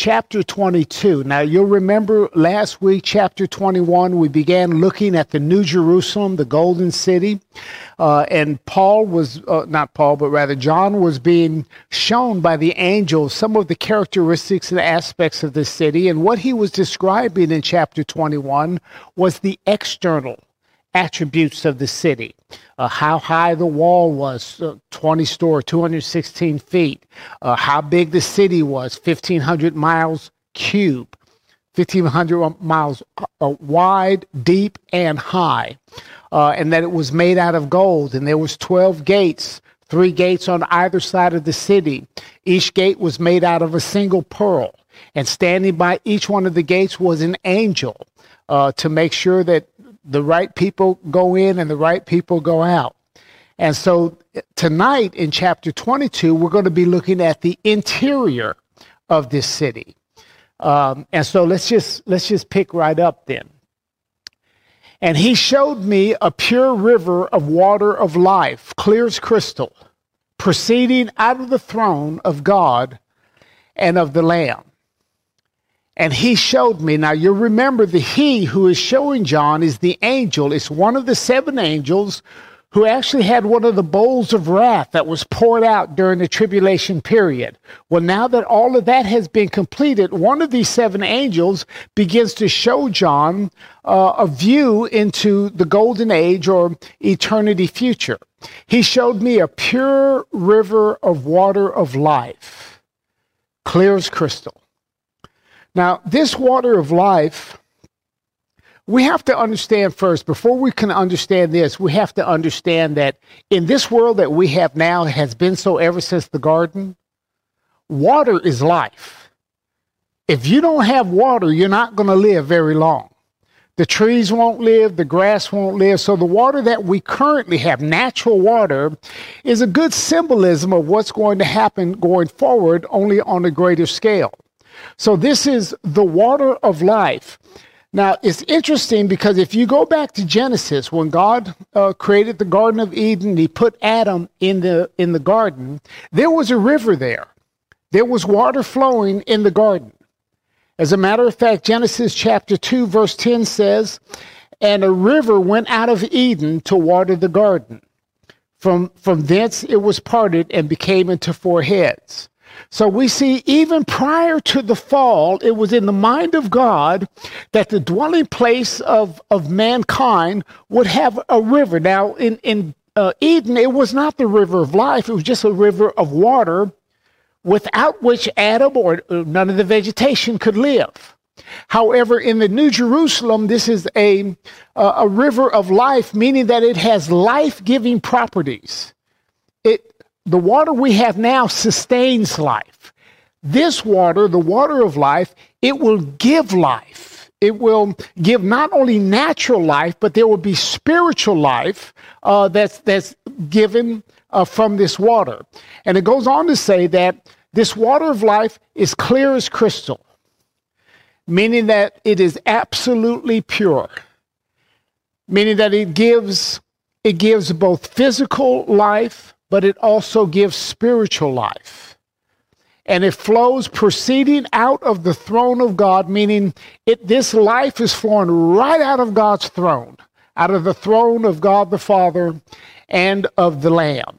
chapter 22. Now, you'll remember last week, chapter 21, we began looking at the New Jerusalem, the Golden City. And John was being shown by the angel some of the characteristics and aspects of this city. And what he was describing in chapter 21 was the external attributes of the city. How high the wall was, 20-story, 216 feet. How big the city was, 1,500 miles cube, 1,500 miles wide, deep, and high. And that it was made out of gold. And there was 12 gates, 3 gates on either side of the city. Each gate was made out of a single pearl. And standing by each one of the gates was an angel to make sure that the right people go in and the right people go out. And so tonight in chapter 22, we're going to be looking at the interior of this city. And so let's just pick right up then. And he showed me a pure river of water of life, clear as crystal, proceeding out of the throne of God and of the Lamb. And he showed me. Now, you remember the he who is showing John is the angel. It's one of the 7 angels who actually had one of the bowls of wrath that was poured out during the tribulation period. Well, now that all of that has been completed, one of these 7 angels begins to show John a view into the golden age or eternity future. He showed me a pure river of water of life, clear as crystal. Now, this water of life, we have to understand first, before we can understand this, we have to understand that in this world that we have now, has been so ever since the garden, water is life. If you don't have water, you're not going to live very long. The trees won't live, the grass won't live. So the water that we currently have, natural water, is a good symbolism of what's going to happen going forward, only on a greater scale. So this is the water of life. Now, it's interesting because if you go back to Genesis, when God created the Garden of Eden, he put Adam in the garden, there was a river there. There was water flowing in the garden. As a matter of fact, Genesis chapter 2, verse 10 says, and a river went out of Eden to water the garden. From thence it was parted and became into 4 heads. So we see even prior to the fall, it was in the mind of God that the dwelling place of mankind would have a river. Now, in Eden, it was not the river of life. It was just a river of water without which Adam or none of the vegetation could live. However, in the New Jerusalem, this is a river of life, meaning that it has life-giving properties. The water we have now sustains life. This water, the water of life, it will give life. It will give not only natural life, but there will be spiritual life that's given from this water. And it goes on to say that this water of life is clear as crystal, meaning that it is absolutely pure, meaning that it gives both physical life, but it also gives spiritual life. And it flows proceeding out of the throne of God, meaning this life is flowing right out of God's throne, out of the throne of God the Father and of the Lamb.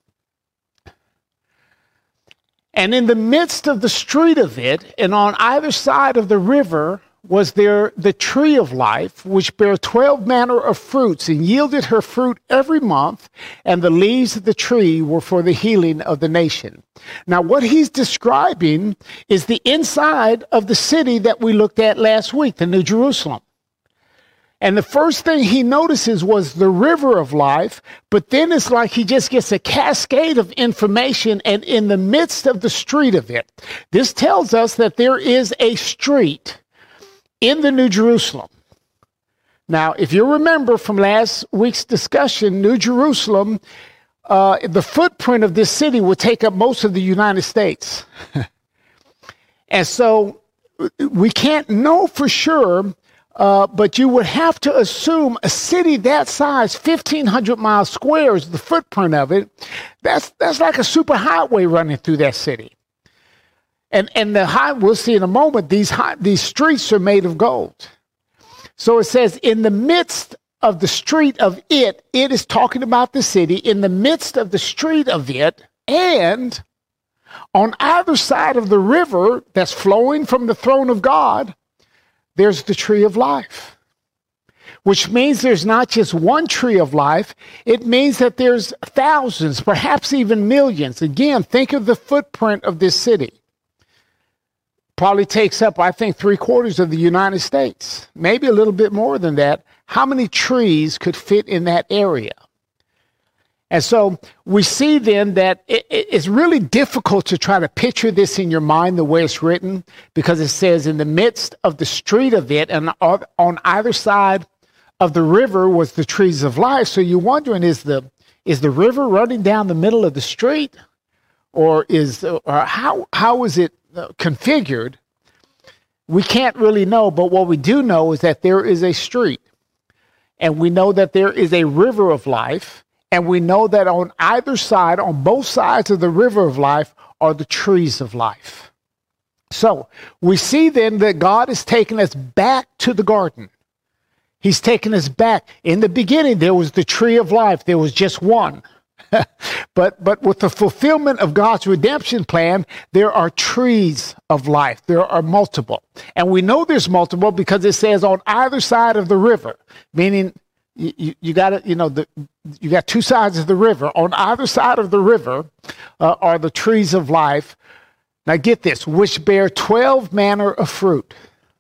And in the midst of the street of it, and on either side of the river, was there the tree of life, which bare 12 manner of fruits, and yielded her fruit every month, and the leaves of the tree were for the healing of the nation. Now, what he's describing is the inside of the city that we looked at last week, the New Jerusalem. And the first thing he notices was the river of life, but then it's like he just gets a cascade of information, and in the midst of the street of it, this tells us that there is a street in the New Jerusalem. Now, if you remember from last week's discussion, New Jerusalem, the footprint of this city would take up most of the United States. And so we can't know for sure, but you would have to assume a city that size, 1,500 miles square is the footprint of it. That's like a superhighway running through that city. And we'll see in a moment, these streets are made of gold. So it says, in the midst of the street of it is talking about the city, in the midst of the street of it, and on either side of the river that's flowing from the throne of God, there's the tree of life. Which means there's not just one tree of life. It means that there's thousands, perhaps even millions. Again, think of the footprint of this city. Probably takes up, I think, 3/4 of the United States, maybe a little bit more than that. How many trees could fit in that area? And so we see then that it's really difficult to try to picture this in your mind the way it's written, because it says in the midst of the street of it, and on either side of the river was the trees of life. So you're wondering, is the river running down the middle of the street, or how is it configured? We can't really know, but what we do know is that there is a street, and we know that there is a river of life, and we know that on either side, on both sides of the river of life, are the trees of life. So we see then that God is taking us back to the garden. He's taking us back. In the beginning, there was the tree of life. There was just one. But with the fulfillment of God's redemption plan, there are trees of life. There are multiple. And we know there's multiple because it says on either side of the river, meaning you got two sides of the river. On either side of the river are the trees of life. Now get this, which bear 12 manner of fruit.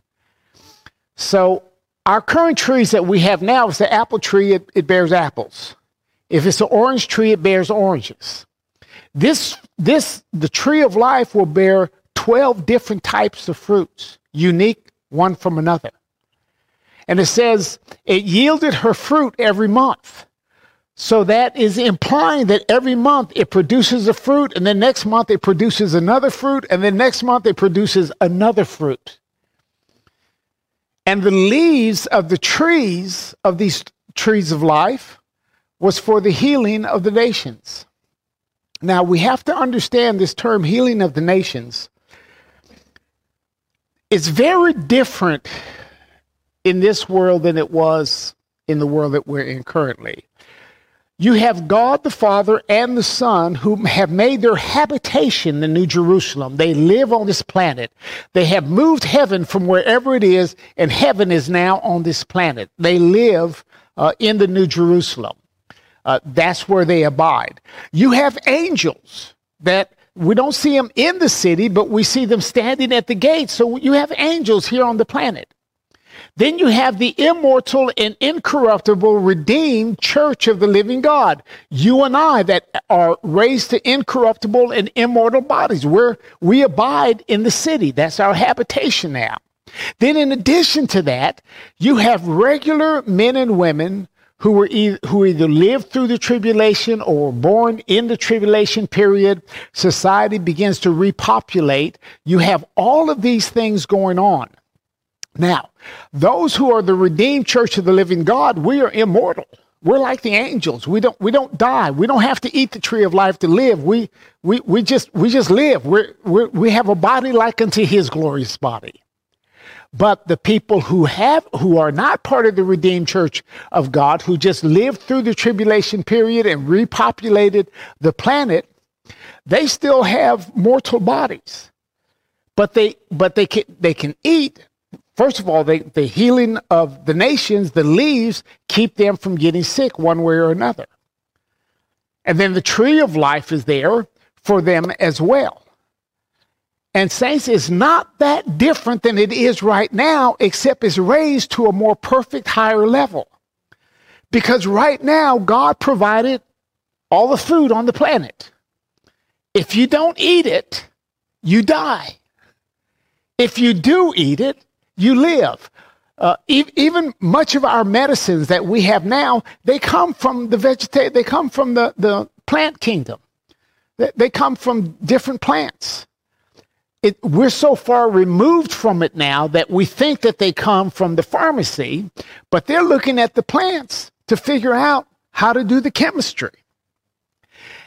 So our current trees that we have now, is the apple tree, it bears apples. If it's an orange tree, it bears oranges. The tree of life will bear 12 different types of fruits, unique one from another. And it says it yielded her fruit every month. So that is implying that every month it produces a fruit, and then next month it produces another fruit, and then next month it produces another fruit. And the leaves of the trees, of these trees of life, was for the healing of the nations. Now, we have to understand this term, healing of the nations. It's very different in this world than it was in the world that we're in currently. You have God the Father and the Son who have made their habitation the New Jerusalem. They live on this planet. They have moved heaven from wherever it is, and heaven is now on this planet. They live in the New Jerusalem. That's where they abide. You have angels that we don't see them in the city, but we see them standing at the gates. So you have angels here on the planet. Then you have the immortal and incorruptible redeemed church of the living God. You and I that are raised to incorruptible and immortal bodies, where we abide in the city. That's our habitation now. Then in addition to that, you have regular men and women who either lived through the tribulation or were born in the tribulation period. Society begins to repopulate. You have all of these things going on. Now, those who are the redeemed church of the living God, we are immortal. We're like the angels. We don't die. We don't have to eat the tree of life to live. We just live. We have a body like unto his glorious body. But the people who are not part of the redeemed church of God, who just lived through the tribulation period and repopulated the planet, they still have mortal bodies. But they can eat. First of all, the healing of the nations, the leaves, keep them from getting sick one way or another. And then the tree of life is there for them as well. And saints, is not that different than it is right now, except it's raised to a more perfect, higher level. Because right now, God provided all the food on the planet. If you don't eat it, you die. If you do eat it, you live. Even much of our medicines that we have now, they come from they come from the plant kingdom. They come from different plants. We're so far removed from it now that we think that they come from the pharmacy, but they're looking at the plants to figure out how to do the chemistry.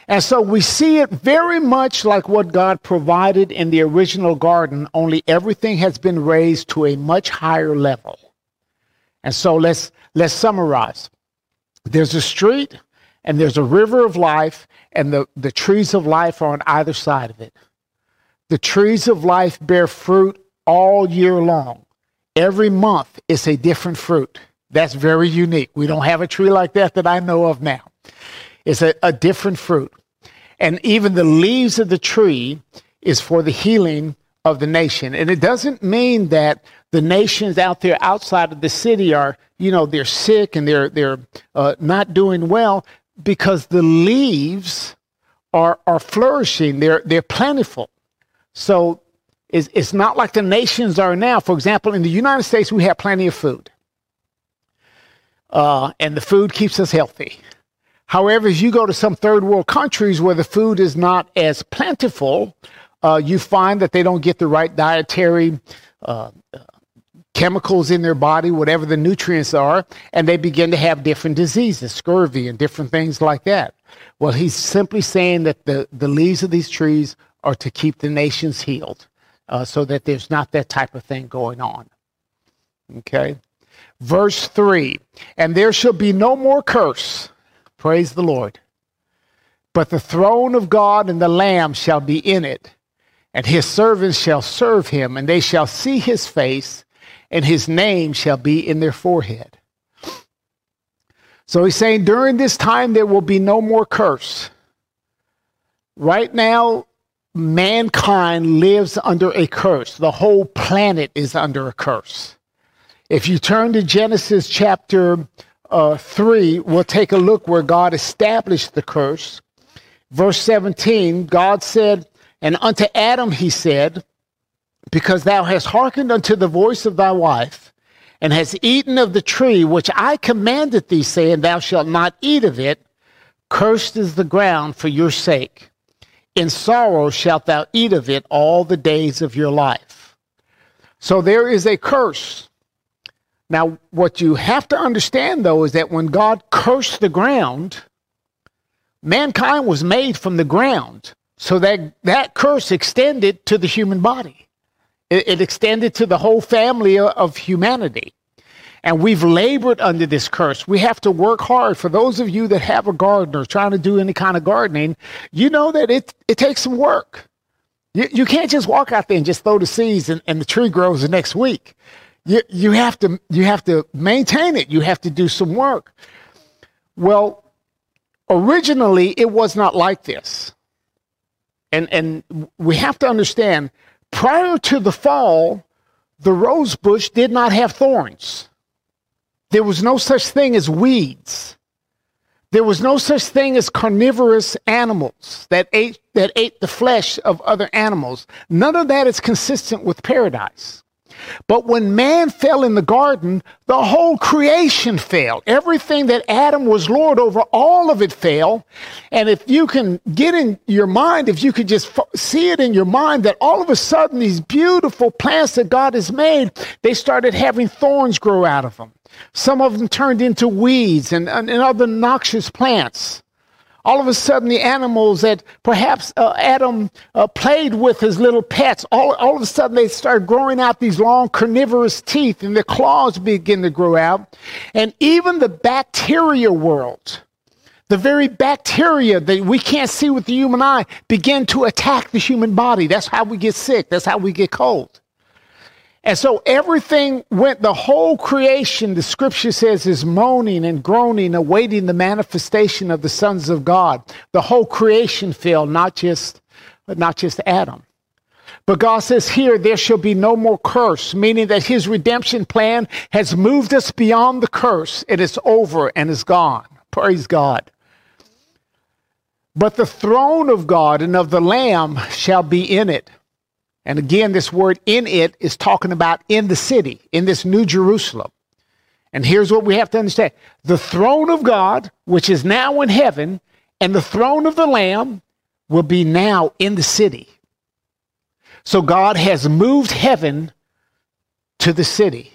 And so we see it very much like what God provided in the original garden, only everything has been raised to a much higher level. And so let's summarize. There's a street and there's a river of life, and the trees of life are on either side of it. The trees of life bear fruit all year long. Every month it's a different fruit. That's very unique. We don't have a tree like that I know of now. It's a different fruit. And even the leaves of the tree is for the healing of the nation. And it doesn't mean that the nations out there outside of the city are, they're sick and they're not doing well, because the leaves are flourishing. They're plentiful. So it's not like the nations are now. For example, in the United States, we have plenty of food. And the food keeps us healthy. However, if you go to some third world countries where the food is not as plentiful, you find that they don't get the right dietary chemicals in their body, whatever the nutrients are, and they begin to have different diseases, scurvy and different things like that. Well, he's simply saying that the leaves of these trees are to keep the nations healed, so that there's not that type of thing going on. Okay? Verse 3, and there shall be no more curse. Praise the Lord. But the throne of God and the Lamb shall be in it, and his servants shall serve him, and they shall see his face, and his name shall be in their forehead. So he's saying during this time there will be no more curse. Right now, mankind lives under a curse. The whole planet is under a curse. If you turn to Genesis chapter 3, we'll take a look where God established the curse. Verse 17, God said, and unto Adam he said, because thou hast hearkened unto the voice of thy wife, and hast eaten of the tree which I commanded thee, saying, thou shalt not eat of it, cursed is the ground for your sake. In sorrow shalt thou eat of it all the days of your life. So there is a curse. Now, what you have to understand, though, is that when God cursed the ground, mankind was made from the ground. So that curse extended to the human body. It extended to the whole family of humanity. And we've labored under this curse. We have to work hard. For those of you that have a garden or trying to do any kind of gardening, you know that it takes some work. You can't just walk out there and just throw the seeds and the tree grows the next week. You have to maintain it. You have to do some work. Well, originally it was not like this. And we have to understand, prior to the fall, the rose bush did not have thorns. There was no such thing as weeds. There was no such thing as carnivorous animals that ate the flesh of other animals. None of that is consistent with paradise. But when man fell in the garden, the whole creation fell. Everything that Adam was Lord over, all of it fell. And if you can get in your mind, if you could just see it in your mind, that all of a sudden these beautiful plants that God has made, they started having thorns grow out of them. Some of them turned into weeds and other noxious plants. All of a sudden, the animals that perhaps Adam played with his little pets, all of a sudden they start growing out these long carnivorous teeth, and their claws begin to grow out. And even the bacteria world, the very bacteria that we can't see with the human eye, begin to attack the human body. That's how we get sick. That's how we get cold. And so everything went, the whole creation, the scripture says, is moaning and groaning, awaiting the manifestation of the sons of God. The whole creation fell, not just Adam. But God says here, there shall be no more curse, meaning that his redemption plan has moved us beyond the curse. It is over and is gone. Praise God. But the throne of God and of the Lamb shall be in it. And again, this word in it is talking about in the city, in this New Jerusalem. And here's what we have to understand. The throne of God, which is now in heaven, and the throne of the Lamb will be now in the city. So God has moved heaven to the city.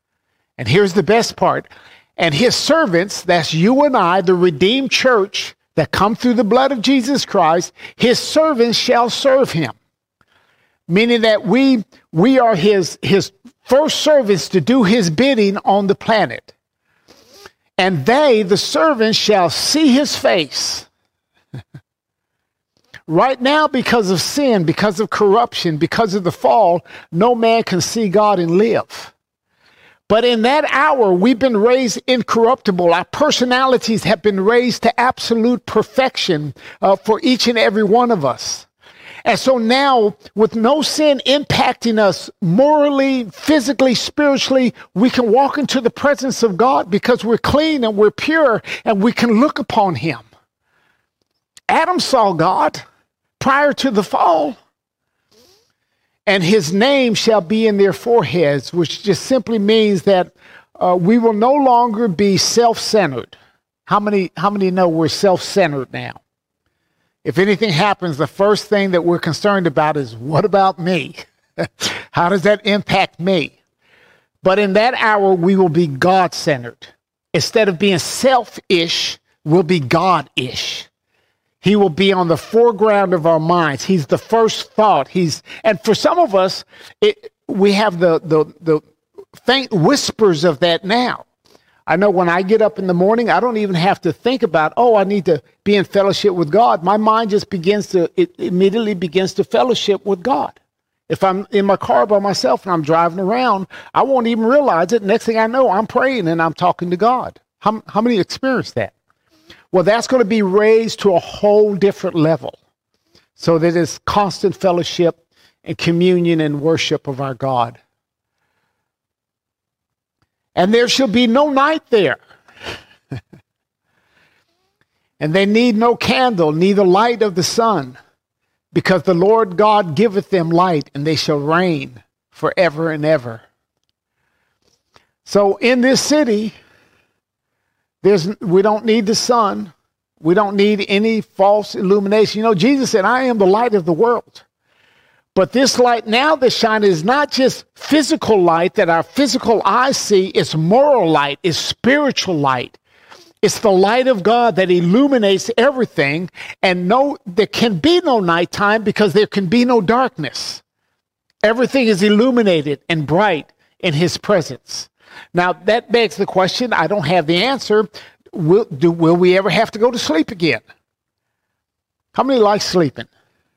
And here's the best part. And his servants, that's you and I, the redeemed church, that come through the blood of Jesus Christ, his servants shall serve him. Meaning that we are his first servants to do his bidding on the planet. And they, the servants, shall see his face. Right now, because of sin, because of corruption, because of the fall, no man can see God and live. But in that hour, we've been raised incorruptible. Our personalities have been raised to absolute perfection for each and every one of us. And so now, with no sin impacting us morally, physically, spiritually, we can walk into the presence of God because we're clean and we're pure and we can look upon him. Adam saw God prior to the fall. And his name shall be in their foreheads, which just simply means that we will no longer be self-centered. How many know we're self-centered now? If anything happens, the first thing that we're concerned about is, what about me? How does that impact me? But in that hour, we will be God-centered. Instead of being selfish, we'll be God-ish. He will be on the foreground of our minds. He's the first thought. And for some of us, we have the faint whispers of that now. I know when I get up in the morning, I don't even have to think about, I need to be in fellowship with God. My mind just immediately begins to fellowship with God. If I'm in my car by myself and I'm driving around, I won't even realize it. Next thing I know, I'm praying and I'm talking to God. How many experience that? Well, that's going to be raised to a whole different level so that it's constant fellowship and communion and worship of our God. And there shall be no night there. And they need no candle, neither light of the sun, because the Lord God giveth them light, and they shall reign forever and So in this city, we don't need the sun. We don't need any false illumination. You know, Jesus said, I am the light of the world. But this light now that's shining is not just physical light that our physical eyes see. It's moral light. It's spiritual light. It's the light of God that illuminates everything. And there can be no nighttime because there can be no darkness. Everything is illuminated and bright in his presence. Now, that begs the question, I don't have the answer. Will we ever have to go to sleep again? How many like sleeping?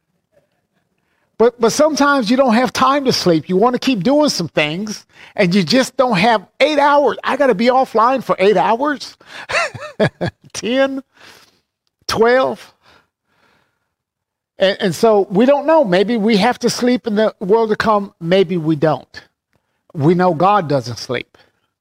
But sometimes you don't have time to sleep. You want to keep doing some things, and you just don't have 8 hours. I got to be offline for 8 hours? 10? 12? And so we don't know. Maybe we have to sleep in the world to come. Maybe we don't. We know God doesn't sleep.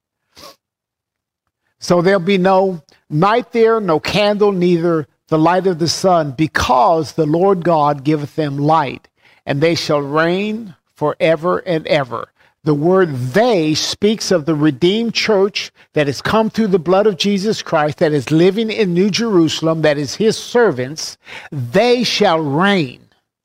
So there'll be no night there, no candle, neither the light of the sun, because the Lord God giveth them light, and they shall reign forever and ever. The word they speaks of the redeemed church that has come through the blood of Jesus Christ, that is living in New Jerusalem, that is his servants. They shall reign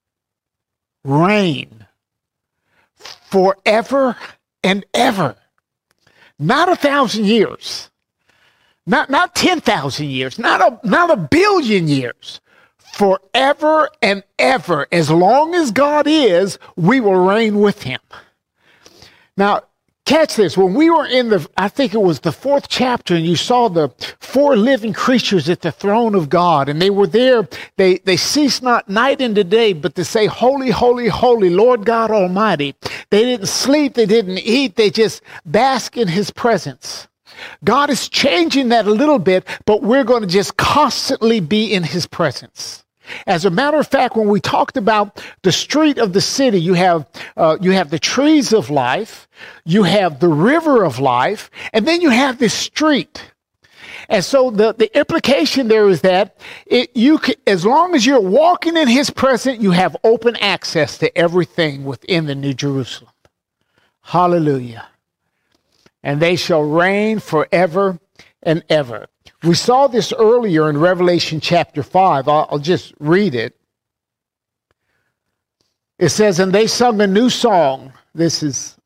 forever and ever. Not 1,000 years. Not 10,000 years, not a billion years. Forever and ever, as long as God is, we will reign with him. Now, catch this. When we were in I think it was the 4th chapter, and you saw the 4 living creatures at the throne of God, and they were there. They cease not night and day, but to say, holy, holy, holy, Lord God Almighty. They didn't sleep. They didn't eat. They just bask in his presence. God is changing that a little bit, but we're going to just constantly be in his presence. As a matter of fact, when we talked about the street of the city, you have the trees of life, you have the river of life, and then you have this street. And so the implication there is that as long as you're walking in his presence, you have open access to everything within the New Jerusalem. Hallelujah. And they shall reign forever and ever. We saw this earlier in Revelation chapter 5. I'll just read it. It says, and they sung a new song. This is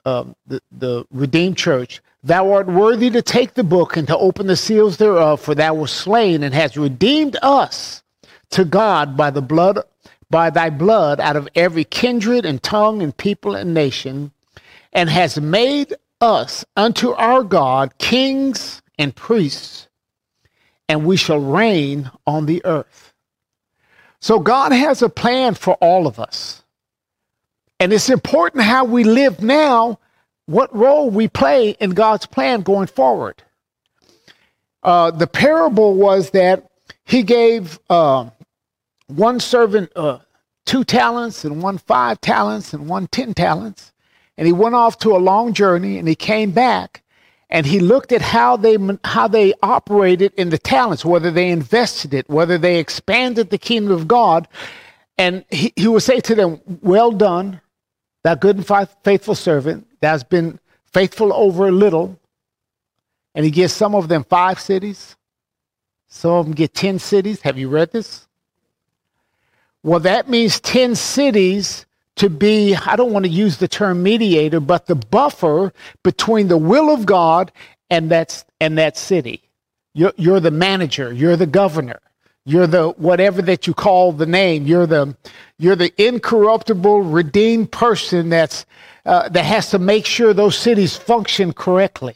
the redeemed church, thou art worthy to take the book and to open the seals thereof, for thou wast slain and hast redeemed us to God by thy blood out of every kindred and tongue and people and nation, and has made us unto our God kings and priests, and we shall reign on the earth. So God has a plan for all of us. And it's important how we live now, what role we play in God's plan going forward. The parable was that he gave one servant 2 talents, and one 5 talents, and one 10 talents. And he went off to a long journey, and he came back, and he looked at how they operated in the talents, whether they invested it, whether they expanded the kingdom of God. And he would say to them, well done, thou good and faithful servant, thou hast been faithful over a little. And he gives some of them 5 cities. Some of them get 10 cities. Have you read this? Well, that means 10 cities to be, I don't want to use the term mediator, but the buffer between the will of God and that city. You're the manager. You're the governor. You're the whatever that you call the name. You're the incorruptible, redeemed person that has to make sure those cities function correctly.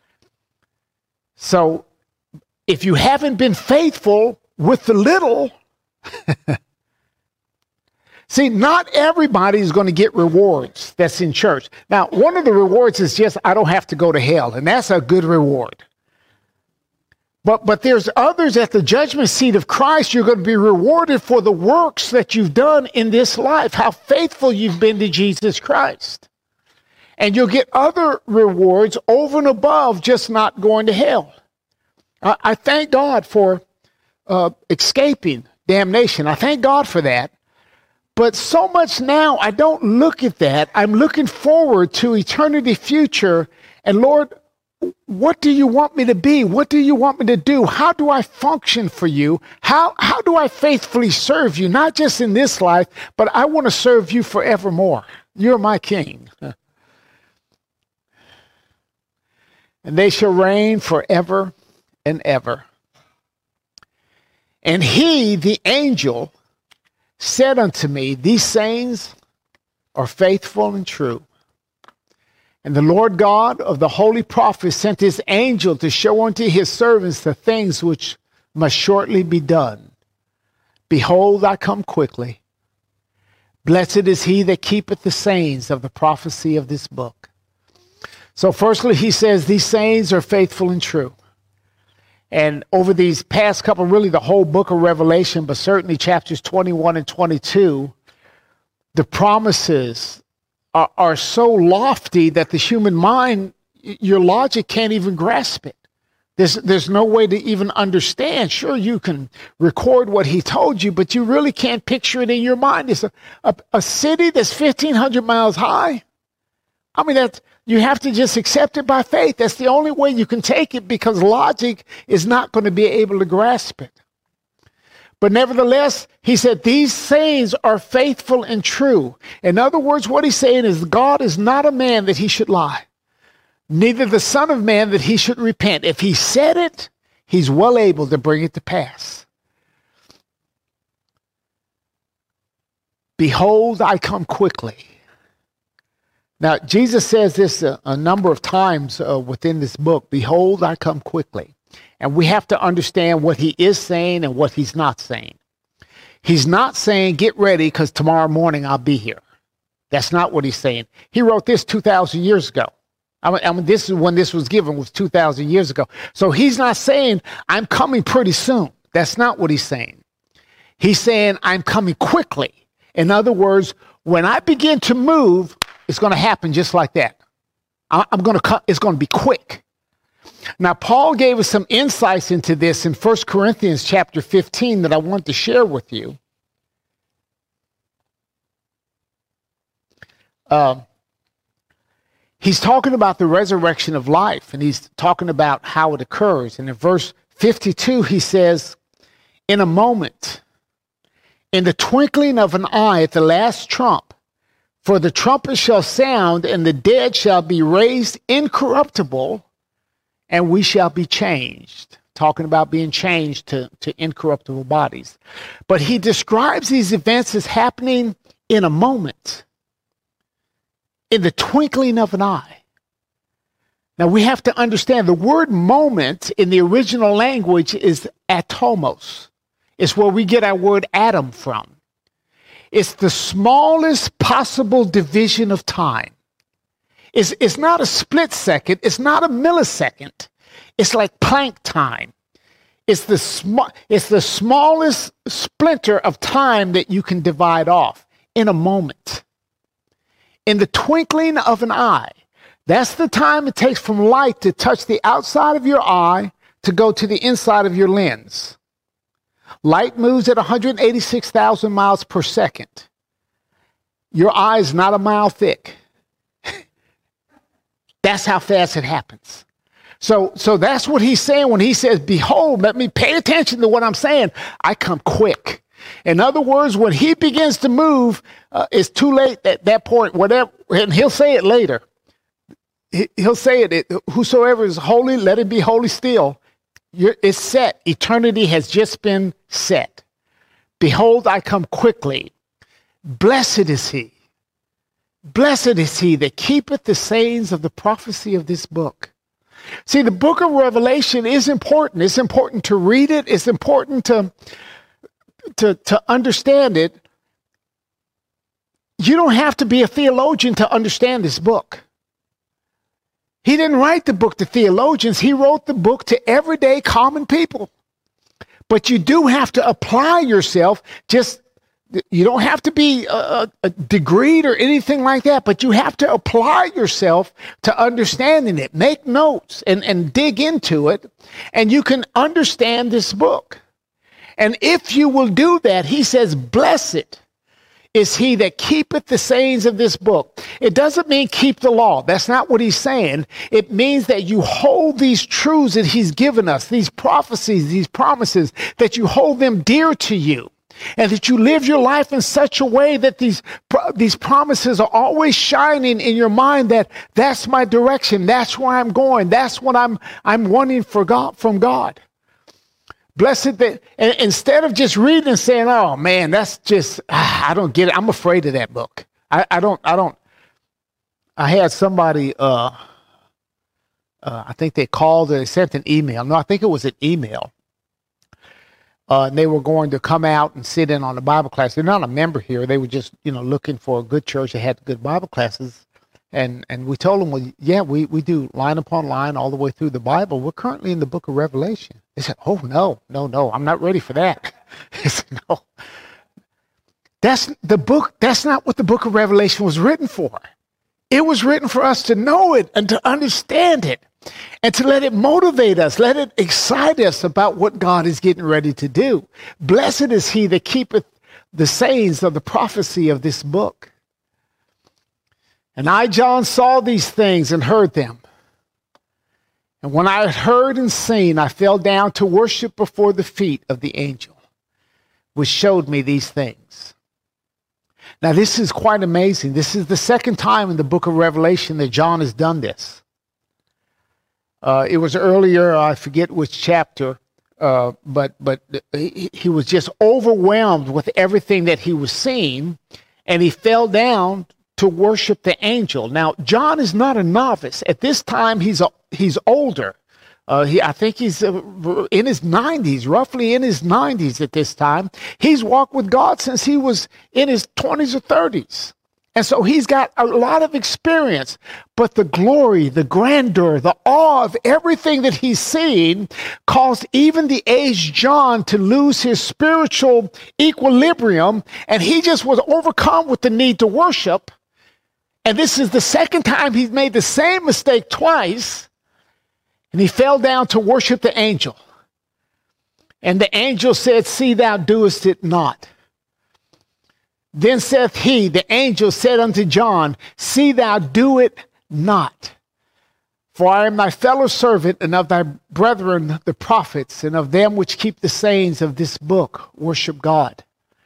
So if you haven't been faithful with the little, see, not everybody is going to get rewards that's in church. Now, one of the rewards is just, I don't have to go to hell, and that's a good reward. But there's others at the judgment seat of Christ. You're going to be rewarded for the works that you've done in this life, how faithful you've been to Jesus Christ. And you'll get other rewards over and above just not going to hell. I thank God for escaping damnation. I thank God for that. But so much now, I don't look at that. I'm looking forward to eternity future. And Lord, what do you want me to be? What do you want me to do? How do I function for you? How do I faithfully serve you? Not just in this life, but I want to serve you forevermore. You're my king. And they shall reign forever and ever. And he, the angel, said unto me, these sayings are faithful and true. And the Lord God of the holy prophets sent his angel to show unto his servants the things which must shortly be done. Behold, I come quickly. Blessed is he that keepeth the sayings of the prophecy of this book. So firstly, he says these sayings are faithful and true. And over these past couple, really the whole book of Revelation, but certainly chapters 21 and 22, the promises are so lofty that the human mind, your logic can't even grasp it. There's no way to even understand. Sure, you can record what he told you, but you really can't picture it in your mind. It's a city that's 1,500 miles high. I mean, you have to just accept it by faith. That's the only way you can take it, because logic is not going to be able to grasp it. But nevertheless, he said, these sayings are faithful and true. In other words, what he's saying is God is not a man that he should lie, neither the Son of Man that he should repent. If he said it, he's well able to bring it to pass. Behold, I come quickly. Now, Jesus says this a number of times within this book. Behold, I come quickly. And we have to understand what he is saying and what he's not saying. He's not saying, get ready because tomorrow morning I'll be here. That's not what he's saying. He wrote this 2,000 years ago. I mean, this is when this was given, was 2,000 years ago. So he's not saying, I'm coming pretty soon. That's not what he's saying. He's saying, I'm coming quickly. In other words, when I begin to move, it's going to happen just like that. It's going to be quick. Now, Paul gave us some insights into this in 1 Corinthians chapter 15 that I want to share with you. He's talking about the resurrection of life, and he's talking about how it occurs. And in verse 52, he says, in a moment, in the twinkling of an eye at the last trump, For the trumpet shall sound, and the dead shall be raised incorruptible, and we shall be changed. Talking about being changed to incorruptible bodies. But he describes these events as happening in a moment, in the twinkling of an eye. Now we have to understand the word moment in the original language is atomos. It's where we get our word atom from. It's the smallest possible division of time. It's not a split second. It's not a millisecond. It's like Planck time. It's the smallest splinter of time that you can divide off in a moment. In the twinkling of an eye. That's the time it takes from light to touch the outside of your eye to go to the inside of your lens. Light moves at 186,000 miles per second. Your eye is not a mile thick. That's how fast it happens. So that's what he's saying when he says, behold, let me pay attention to what I'm saying. I come quick. In other words, when he begins to move, it's too late at that point, whatever, and he'll say it later. He'll say it, whosoever is holy, let it be holy still. It's set. Eternity has just been set. Behold, I come quickly. Blessed is he. Blessed is he that keepeth the sayings of the prophecy of this book. See, the book of Revelation is important. It's important to read it. It's important to understand it. You don't have to be a theologian to understand this book. He didn't write the book to theologians. He wrote the book to everyday common people. But you do have to apply yourself. You don't have to be a degreed or anything like that, but you have to apply yourself to understanding it. Make notes and dig into it, and you can understand this book. And if you will do that, he says, blessed is he that keepeth the sayings of this book. It doesn't mean keep the law. That's not what he's saying. It means that you hold these truths that he's given us, these prophecies, these promises, that you hold them dear to you. And that you live your life in such a way that these promises are always shining in your mind, that that's my direction. That's where I'm going. That's what I'm wanting from God. Blessed that, and instead of just reading and saying, oh man, that's just, I don't get it. I'm afraid of that book. I had somebody, I think they called or they sent an email. No, I think it was an email. And they were going to come out and sit in on a Bible class. They're not a member here. They were just, looking for a good church that had good Bible classes. And we told them, well, yeah, we do line upon line all the way through the Bible. We're currently in the book of Revelation. They said, oh, no, I'm not ready for that. I said, no. That's not what the book of Revelation was written for. It was written for us to know it and to understand it and to let it motivate us, let it excite us about what God is getting ready to do. Blessed is he that keepeth the sayings of the prophecy of this book. And I, John, saw these things and heard them. And when I had heard and seen, I fell down to worship before the feet of the angel, which showed me these things. Now, this is quite amazing. This is the second time in the book of Revelation that John has done this. It was earlier, I forget which chapter, but he was just overwhelmed with everything that he was seeing, and he fell down to worship the angel. Now, John is not a novice. At this time, he's older. I think he's in his 90s, roughly in his 90s at this time. He's walked with God since he was in his 20s or 30s. And so he's got a lot of experience. But the glory, the grandeur, the awe of everything that he's seen caused even the aged John to lose his spiritual equilibrium. And he just was overcome with the need to worship. And this is the second time he's made the same mistake twice. And he fell down to worship the angel. And the angel said, see, thou doest it not. Then saith he, the angel said unto John, see, thou do it not. For I am thy fellow servant, and of thy brethren the prophets, and of them which keep the sayings of this book, worship God.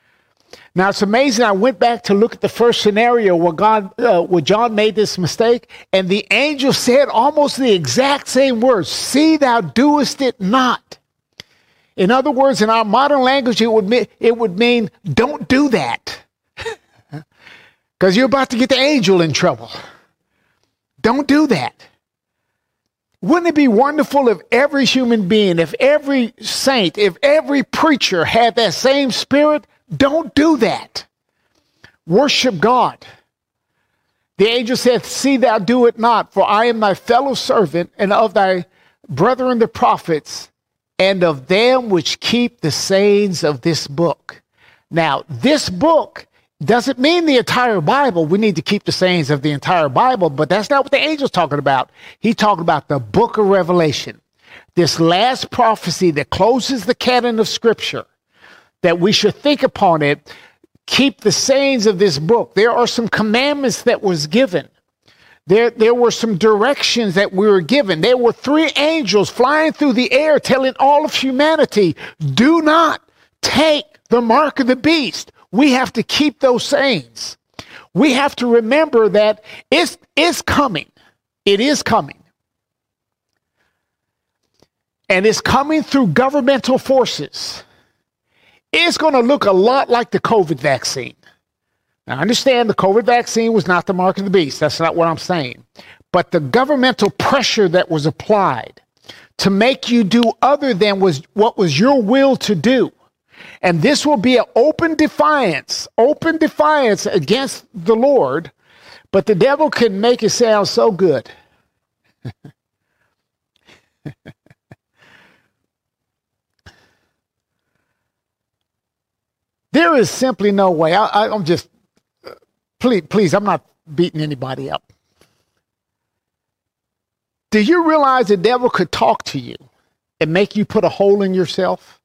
Now, it's amazing. I went back to look at the first scenario where John made this mistake, and the angel said almost the exact same words, "See thou doest it not." In other words, in our modern language, it would mean, don't do that. Because you're about to get the angel in trouble. Don't do that. Wouldn't it be wonderful if every human being, if every saint, if every preacher had that same spirit? Don't do that. Worship God. The angel said, "See thou do it not, for I am thy fellow servant and of thy brethren the prophets, and of them which keep the sayings of this book." Now, this book doesn't mean the entire Bible. We need to keep the sayings of the entire Bible, but that's not what the angel's talking about. He's talking about the book of Revelation, this last prophecy that closes the canon of Scripture, that we should think upon it, keep the sayings of this book. There are some commandments that was given. There were some directions that we were given. There were 3 angels flying through the air telling all of humanity, do not take the mark of the beast. We have to keep those sayings. We have to remember that it's coming. It is coming. And it's coming through governmental forces. It's going to look a lot like the COVID vaccine. Now, I understand the COVID vaccine was not the mark of the beast. That's not what I'm saying. But the governmental pressure that was applied to make you do other than what was your will to do. And this will be an open defiance against the Lord. But the devil can make it sound so good. There is simply no way. I'm just, please, I'm not beating anybody up. Do you realize the devil could talk to you and make you put a hole in yourself?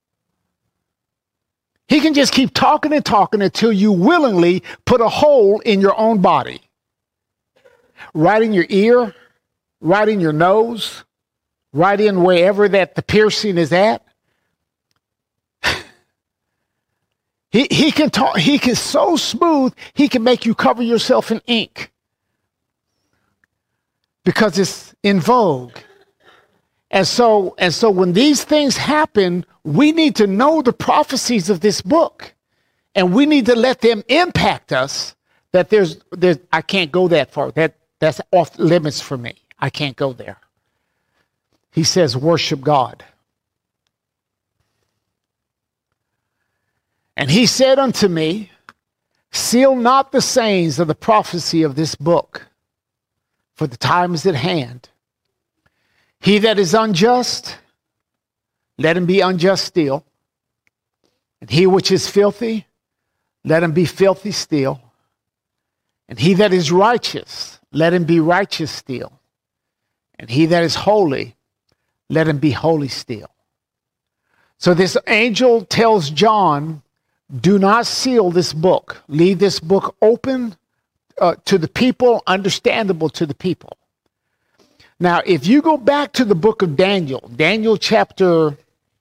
He can just keep talking and talking until you willingly put a hole in your own body. Right in your ear, right in your nose, right in wherever that the piercing is at. He can talk, he can so smooth, he can make you cover yourself in ink. Because it's in vogue. And so when these things happen, we need to know the prophecies of this book. And we need to let them impact us, that there's I can't go that far. That's off limits for me. I can't go there. He says, worship God. And he said unto me, seal not the sayings of the prophecy of this book, for the time is at hand. He that is unjust, let him be unjust still. And he which is filthy, let him be filthy still. And he that is righteous, let him be righteous still. And he that is holy, let him be holy still. So this angel tells John, do not seal this book. Leave this book open to the people, understandable to the people. Now, if you go back to the book of Daniel, Daniel chapter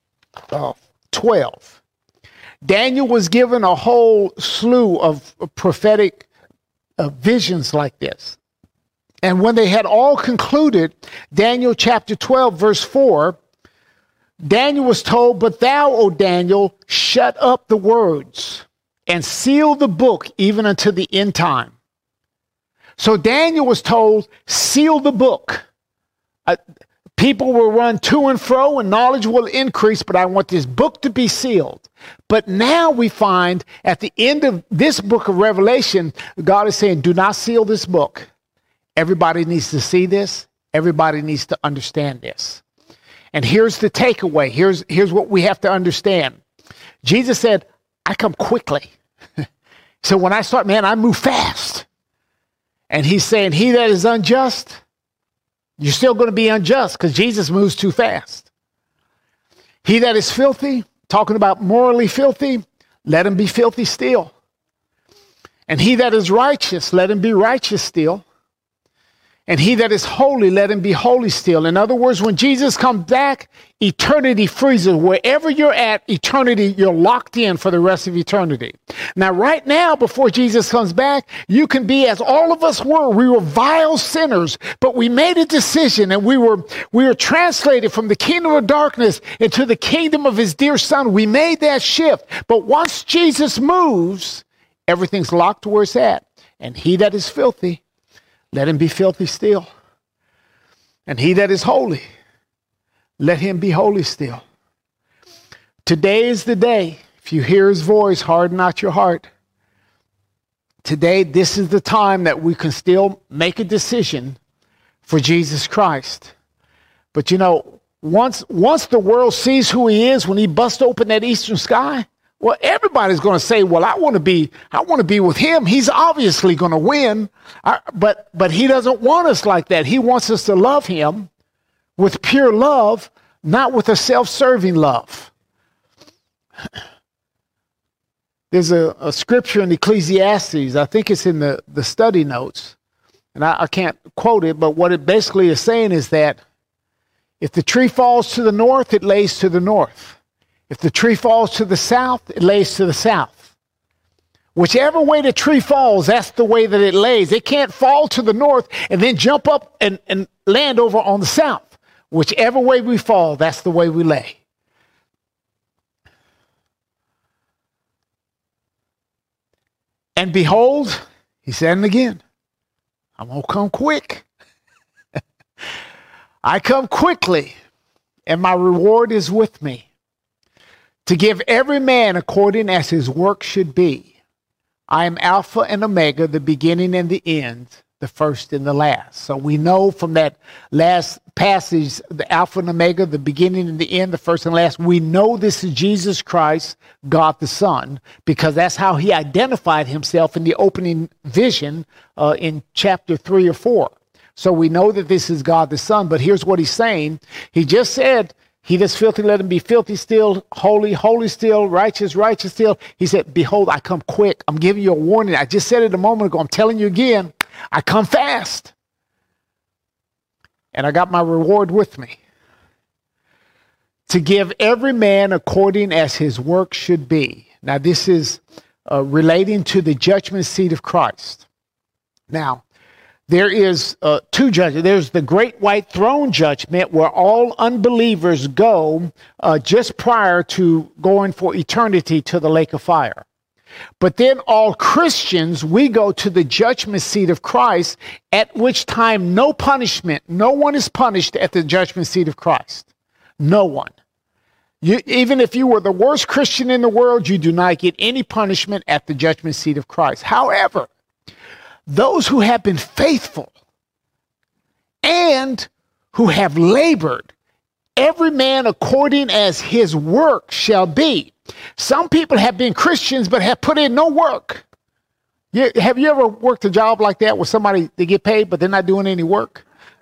12, Daniel was given a whole slew of prophetic visions like this. And when they had all concluded, Daniel chapter 12, verse 4, Daniel was told, but thou, O Daniel, shut up the words and seal the book even unto the end time. So Daniel was told, seal the book. People will run to and fro and knowledge will increase, but I want this book to be sealed. But now we find at the end of this book of Revelation, God is saying, do not seal this book. Everybody needs to see this. Everybody needs to understand this. And here's the takeaway. Here's what we have to understand. Jesus said, I come quickly. So when I start, man, I move fast. And he's saying, he that is unjust, you're still going to be unjust because Jesus moves too fast. He that is filthy, talking about morally filthy, let him be filthy still. And he that is righteous, let him be righteous still. And he that is holy, let him be holy still. In other words, when Jesus comes back, eternity freezes. Wherever you're at, eternity, you're locked in for the rest of eternity. Now, right now, before Jesus comes back, you can be as all of us were. We were vile sinners, but we made a decision, and we were translated from the kingdom of darkness into the kingdom of his dear son. We made that shift. But once Jesus moves, everything's locked where it's at. And he that is filthy, let him be filthy still. And he that is holy, let him be holy still. Today is the day. If you hear his voice, harden not your heart. Today, this is the time that we can still make a decision for Jesus Christ. But you know, once the world sees who he is, when he busts open that eastern sky, well, everybody's going to say, well, I want to be with him. He's obviously going to win. But he doesn't want us like that. He wants us to love him with pure love, not with a self-serving love. There's a scripture in Ecclesiastes. I think it's in the study notes. And I can't quote it, but what it basically is saying is that if the tree falls to the north, it lays to the north. If the tree falls to the south, it lays to the south. Whichever way the tree falls, that's the way that it lays. It can't fall to the north and then jump up and land over on the south. Whichever way we fall, that's the way we lay. And behold, he said it again, I'm going to come quick. I come quickly, and my reward is with me, to give every man according as his work should be. I am Alpha and Omega, the beginning and the end, the first and the last. So we know from that last passage, the Alpha and Omega, the beginning and the end, the first and last, we know this is Jesus Christ, God the Son, because that's how he identified himself in the opening vision in chapter 3 or 4. So we know that this is God the Son, but here's what he's saying. He just said, he that's filthy, let him be filthy still, holy, holy still, righteous, righteous still. He said, behold, I come quick. I'm giving you a warning. I just said it a moment ago. I'm telling you again, I come fast. And I got my reward with me. To give every man according as his work should be. Now, this is relating to the judgment seat of Christ. Now, there is two judges. There's the great white throne judgment where all unbelievers go just prior to going for eternity to the lake of fire. But then all Christians, we go to the judgment seat of Christ, at which time no punishment, no one is punished at the judgment seat of Christ. No one. Even if you were the worst Christian in the world, you do not get any punishment at the judgment seat of Christ. However, those who have been faithful and who have labored, every man according as his work shall be. Some people have been Christians but have put in no work. Have you ever worked a job like that where somebody, they get paid but they're not doing any work?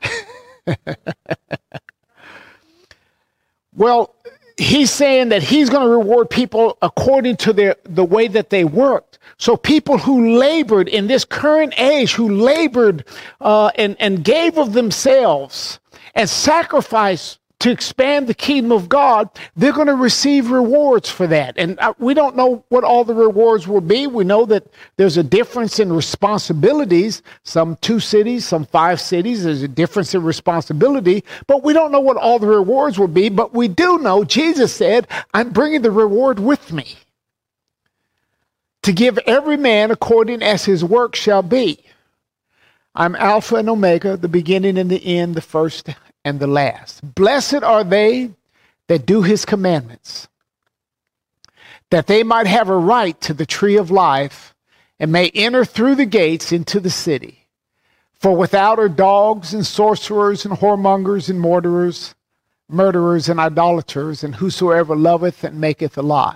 Well, he's saying that he's going to reward people according to the way that they worked. So people who labored in this current age, who labored and gave of themselves and sacrificed to expand the kingdom of God, they're going to receive rewards for that. And we don't know what all the rewards will be. We know that there's a difference in responsibilities. Some 2 cities, some 5 cities. There's a difference in responsibility. But we don't know what all the rewards will be. But we do know Jesus said, I'm bringing the reward with me, to give every man according as his work shall be. I'm Alpha and Omega, the beginning and the end, the first and the last. Blessed are they that do his commandments, that they might have a right to the tree of life and may enter through the gates into the city. For without are dogs and sorcerers and whoremongers and murderers and idolaters, and whosoever loveth and maketh a lie.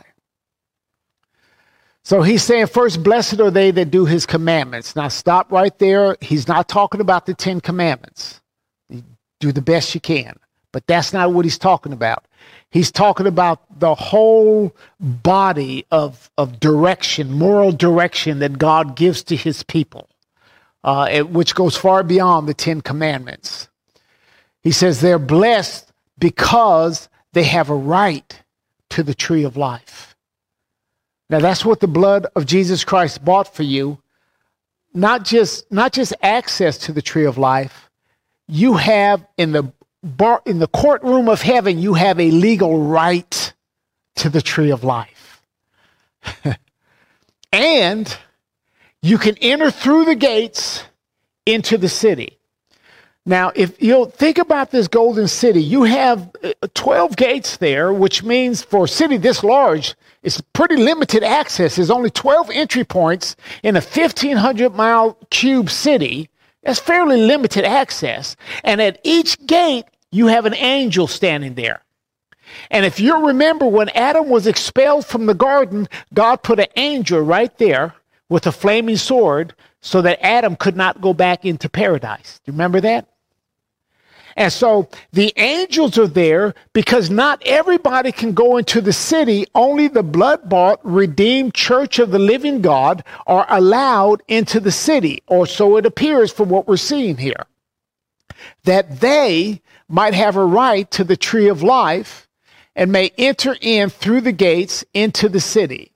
So he's saying first, blessed are they that do his commandments. Now stop right there. He's not talking about the 10 commandments. Do the best you can. But that's not what he's talking about. He's talking about the whole body of direction, moral direction that God gives to his people. which goes far beyond the 10 Commandments. He says they're blessed because they have a right to the tree of life. Now that's what the blood of Jesus Christ bought for you. Not just access to the tree of life. You have in the courtroom of heaven, you have a legal right to the tree of life. And you can enter through the gates into the city. Now, if you'll think about this golden city, you have 12 gates there, which means for a city this large, it's pretty limited access. There's only 12 entry points in a 1,500-mile cube city. That's fairly limited access. And at each gate, you have an angel standing there. And if you remember, when Adam was expelled from the garden, God put an angel right there with a flaming sword so that Adam could not go back into paradise. Do you remember that? And so the angels are there because not everybody can go into the city. Only the blood-bought, redeemed church of the living God are allowed into the city, or so it appears from what we're seeing here. That they might have a right to the tree of life and may enter in through the gates into the city.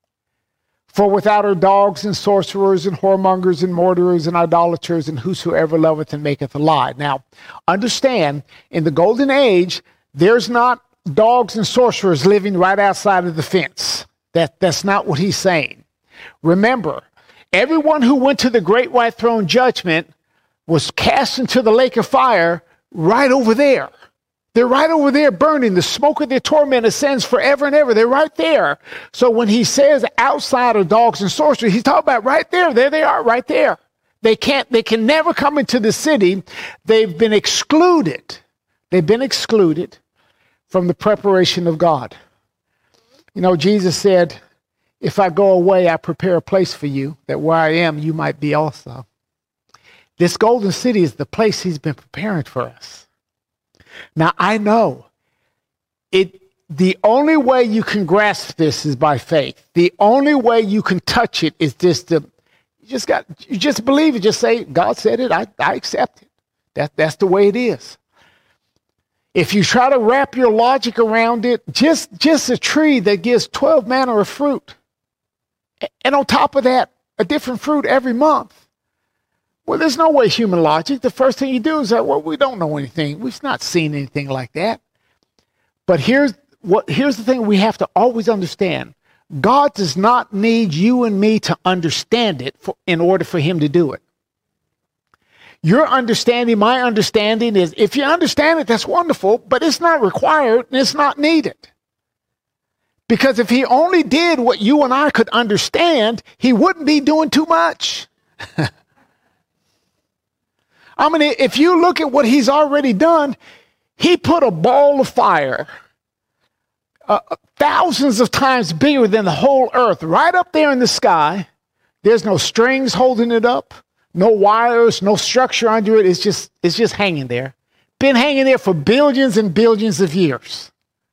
For without her dogs and sorcerers and whoremongers and murderers and idolaters and whosoever loveth and maketh a lie. Now, understand, in the golden age, there's not dogs and sorcerers living right outside of the fence. That's not what he's saying. Remember, everyone who went to the great white throne judgment was cast into the lake of fire right over there. They're right over there burning. The smoke of their torment ascends forever and ever. They're right there. So when he says outside of dogs and sorcery, he's talking about right there. There they are, right there. They can never come into the city. They've been excluded. They've been excluded from the preparation of God. You know, Jesus said, if I go away, I prepare a place for you, that where I am, you might be also. This golden city is the place he's been preparing for us. Now, I know the only way you can grasp this is by faith. The only way you can touch it is you just believe it. Just say, God said it, I accept it. That's the way it is. If you try to wrap your logic around it, just a tree that gives 12 manner of fruit, and on top of that, a different fruit every month. Well, there's no way human logic. The first thing you do is that, well, we don't know anything. We've not seen anything like that. But here's the thing we have to always understand. God does not need you and me to understand it in order for him to do it. Your understanding, my understanding is, if you understand it, that's wonderful, but it's not required and it's not needed. Because if he only did what you and I could understand, he wouldn't be doing too much. I mean, if you look at what he's already done, he put a ball of fire thousands of times bigger than the whole earth right up there in the sky. There's no strings holding it up, no wires, no structure under it. It's just hanging there. Been hanging there for billions and billions of years.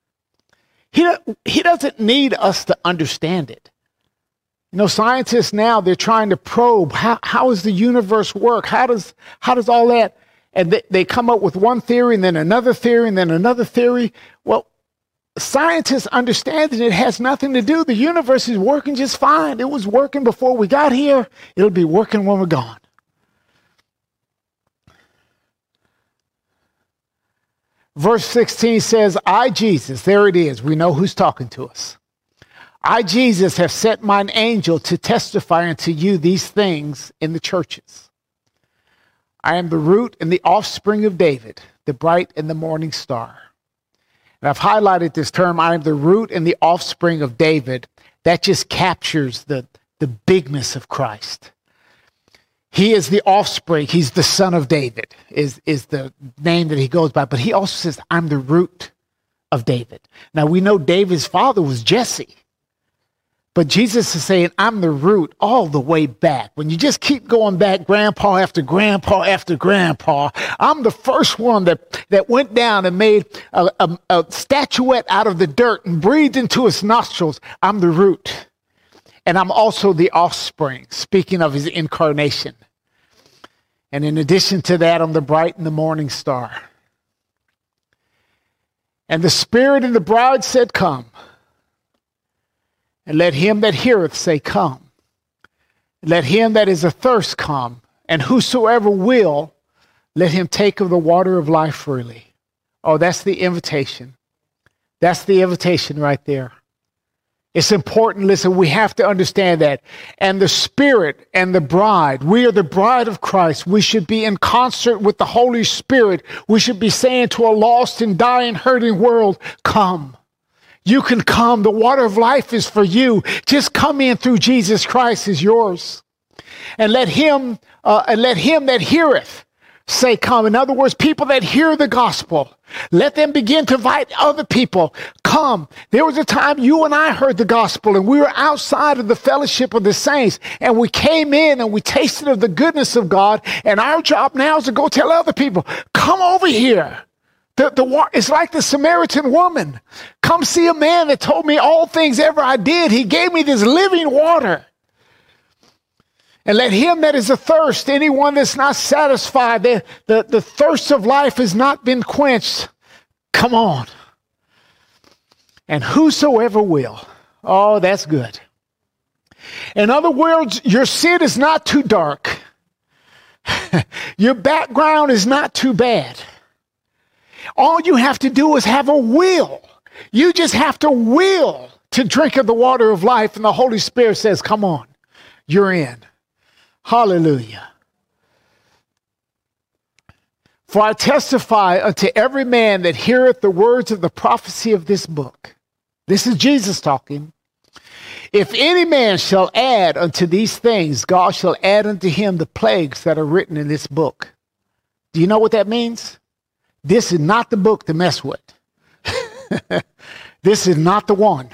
He doesn't need us to understand it. You know, scientists now, they're trying to probe how does the universe work? How does all that? And they come up with one theory and then another theory and then another theory. Well, scientists understanding it has nothing to do. The universe is working just fine. It was working before we got here. It'll be working when we're gone. Verse 16 says, I, Jesus, there it is. We know who's talking to us. I, Jesus, have sent mine angel to testify unto you these things in the churches. I am the root and the offspring of David, the bright and the morning star. And I've highlighted this term, I am the root and the offspring of David. That just captures the bigness of Christ. He is the offspring. He's the son of David, is the name that he goes by. But he also says, I'm the root of David. Now, we know David's father was Jesse. But Jesus is saying, I'm the root all the way back. When you just keep going back, grandpa after grandpa after grandpa, I'm the first one that went down and made a statuette out of the dirt and breathed into his nostrils. I'm the root. And I'm also the offspring, speaking of his incarnation. And in addition to that, I'm the bright and the morning star. And the Spirit and the bride said, come. And let him that heareth say, come. Let him that is athirst come. And whosoever will, let him take of the water of life freely. Oh, that's the invitation. That's the invitation right there. It's important. Listen, we have to understand that. And the Spirit and the bride, we are the bride of Christ. We should be in concert with the Holy Spirit. We should be saying to a lost and dying, hurting world, come. You can come. The water of life is for you. Just come in through Jesus Christ is yours. And let him that heareth say, come. In other words, people that hear the gospel, let them begin to invite other people. Come. There was a time you and I heard the gospel and we were outside of the fellowship of the saints and we came in and we tasted of the goodness of God. And our job now is to go tell other people, come over here. It's like the Samaritan woman. Come see a man that told me all things ever I did. He gave me this living water. And let him that is athirst, anyone that's not satisfied, the thirst of life has not been quenched, come on. And whosoever will. Oh, that's good. In other words, your sin is not too dark. Your background is not too bad. All you have to do is have a will. You just have to will to drink of the water of life. And the Holy Spirit says, come on, you're in. Hallelujah. For I testify unto every man that heareth the words of the prophecy of this book. This is Jesus talking. If any man shall add unto these things, God shall add unto him the plagues that are written in this book. Do you know what that means? This is not the book to mess with. This is not the one.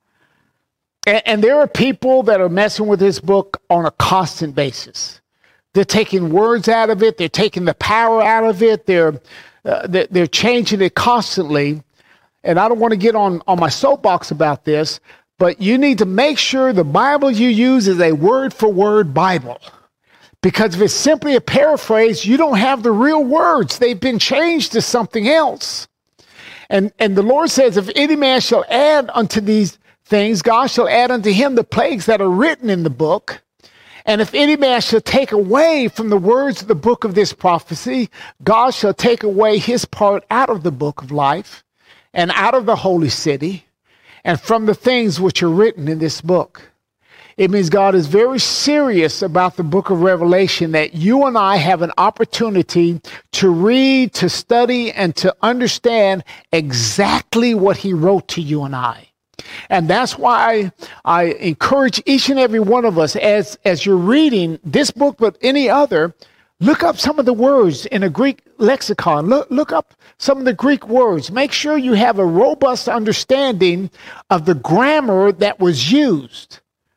And there are people that are messing with this book on a constant basis. They're taking words out of it. They're taking the power out of it. They're changing it constantly. And I don't want to get on my soapbox about this, but you need to make sure the Bible you use is a word-for-word Bible. Because if it's simply a paraphrase, you don't have the real words. They've been changed to something else. And the Lord says, if any man shall add unto these things, God shall add unto him the plagues that are written in the book. And if any man shall take away from the words of the book of this prophecy, God shall take away his part out of the book of life and out of the holy city and from the things which are written in this book. It means God is very serious about the book of Revelation, that you and I have an opportunity to read, to study, and to understand exactly what he wrote to you and I. And that's why I encourage each and every one of us, as you're reading this book, but any other, look up some of the words in a Greek lexicon. Look up some of the Greek words. Make sure you have a robust understanding of the grammar that was used.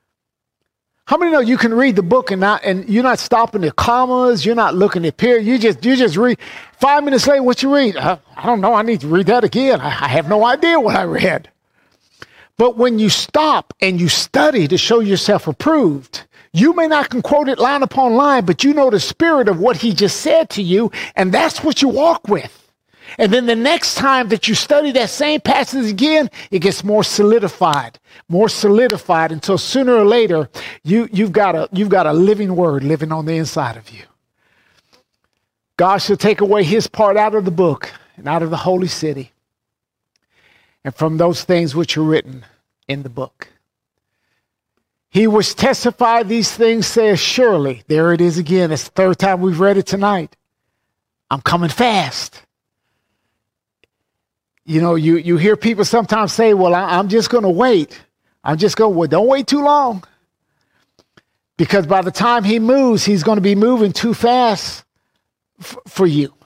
How many know you can read the book and you're not stopping at commas, you're not looking at periods, you just read. 5 minutes later, what you read? I don't know, I need to read that again. I have no idea what I read. But when you stop and you study to show yourself approved, you may not can quote it line upon line, but you know the spirit of what he just said to you, and that's what you walk with. And then the next time that you study that same passage again, it gets more solidified until sooner or later you've got a living word living on the inside of you. God shall take away his part out of the book and out of the holy city and from those things which are written in the book. He which testified these things says, surely, there it is again. It's the third time we've read it tonight. I'm coming fast. You know, you hear people sometimes say, well, I'm just going to wait. Well, don't wait too long. Because by the time he moves, he's going to be moving too fast for you.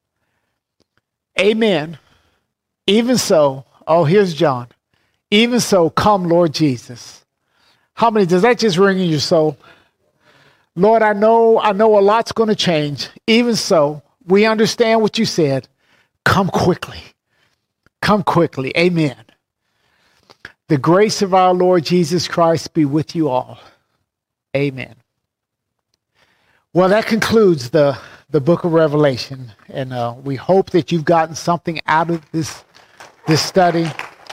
Amen. Even so, here's John. Even so, come, Lord Jesus. How many, does that just ring in your soul? Lord, I know a lot's going to change. Even so, we understand what you said. Come quickly. Come quickly. Amen. The grace of our Lord Jesus Christ be with you all. Amen. Well, that concludes the book of Revelation, and we hope that you've gotten something out of this study.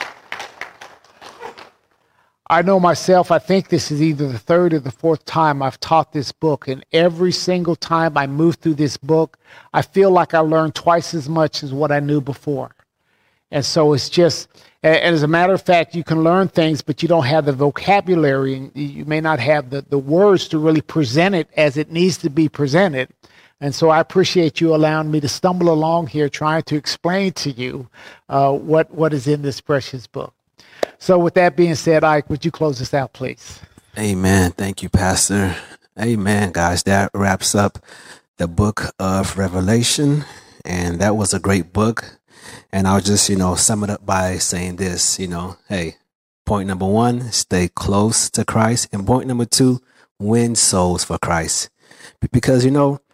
I know myself, I think this is either the third or the fourth time I've taught this book, and every single time I move through this book, I feel like I learned twice as much as what I knew before. And so it's just, as a matter of fact, you can learn things, but you don't have the vocabulary, and you may not have the words to really present it as it needs to be presented. And so I appreciate you allowing me to stumble along here trying to explain to you what is in this precious book. So with that being said, Ike, would you close us out, please? Amen. Thank you, Pastor. Amen, guys. That wraps up the book of Revelation, and that was a great book. And I'll just, sum it up by saying this, hey, point number 1, stay close to Christ. And point number 2, win souls for Christ. Because,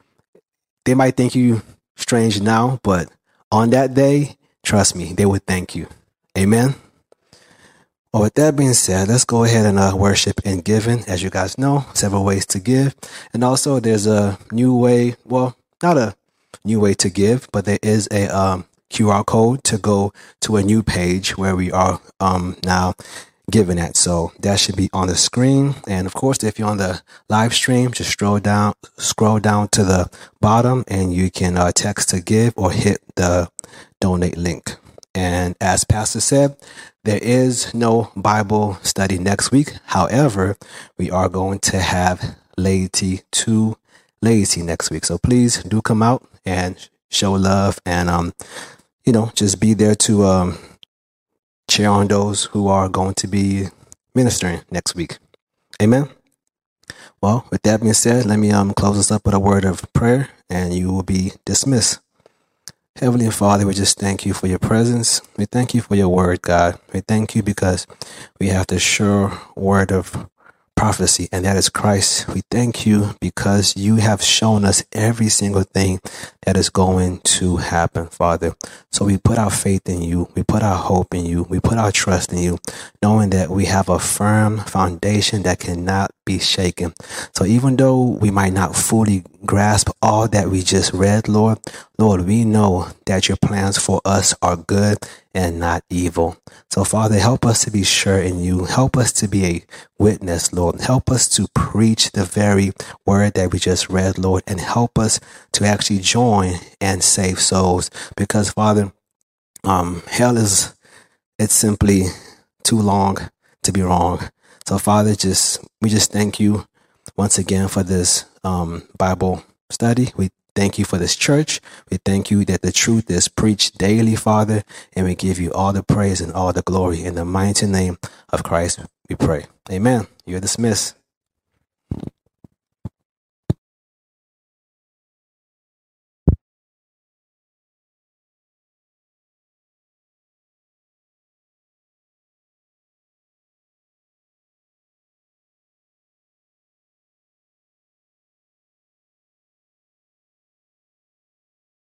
they might think you strange now, but on that day, trust me, they would thank you. Amen. Well, with that being said, let's go ahead and worship in giving. As you guys know, several ways to give. And also there's a new way, well, not a new way to give, but there is a QR code to go to a new page where we are now giving at. So that should be on the screen. And of course, if you're on the live stream, just scroll down to the bottom and you can text to give or hit the donate link. And as Pastor said, there is no Bible study next week. However, we are going to have Laity to Laity next week. So please do come out and show love and, just be there to cheer on those who are going to be ministering next week. Amen. Well, with that being said, let me close us up with a word of prayer and you will be dismissed. Heavenly Father, we just thank you for your presence. We thank you for your word, God. We thank you because we have the sure word of prophecy, and that is Christ. We thank you because you have shown us every single thing that is going to happen, Father. So we put our faith in you. We put our hope in you. We put our trust in you, knowing that we have a firm foundation that cannot be shaken. So even though we might not fully grasp all that we just read, Lord, we know that your plans for us are good and not evil. So Father, help us to be sure in you. Help us to be a witness, Lord. Help us to preach the very word that we just read, Lord, and help us to actually join and save souls. Because Father, hell it's simply too long to be wrong. So Father, we just thank you once again for this Bible study. We thank you for this church. We thank you that the truth is preached daily, Father, and we give you all the praise and all the glory. In the mighty name of Christ, we pray. Amen. You're dismissed.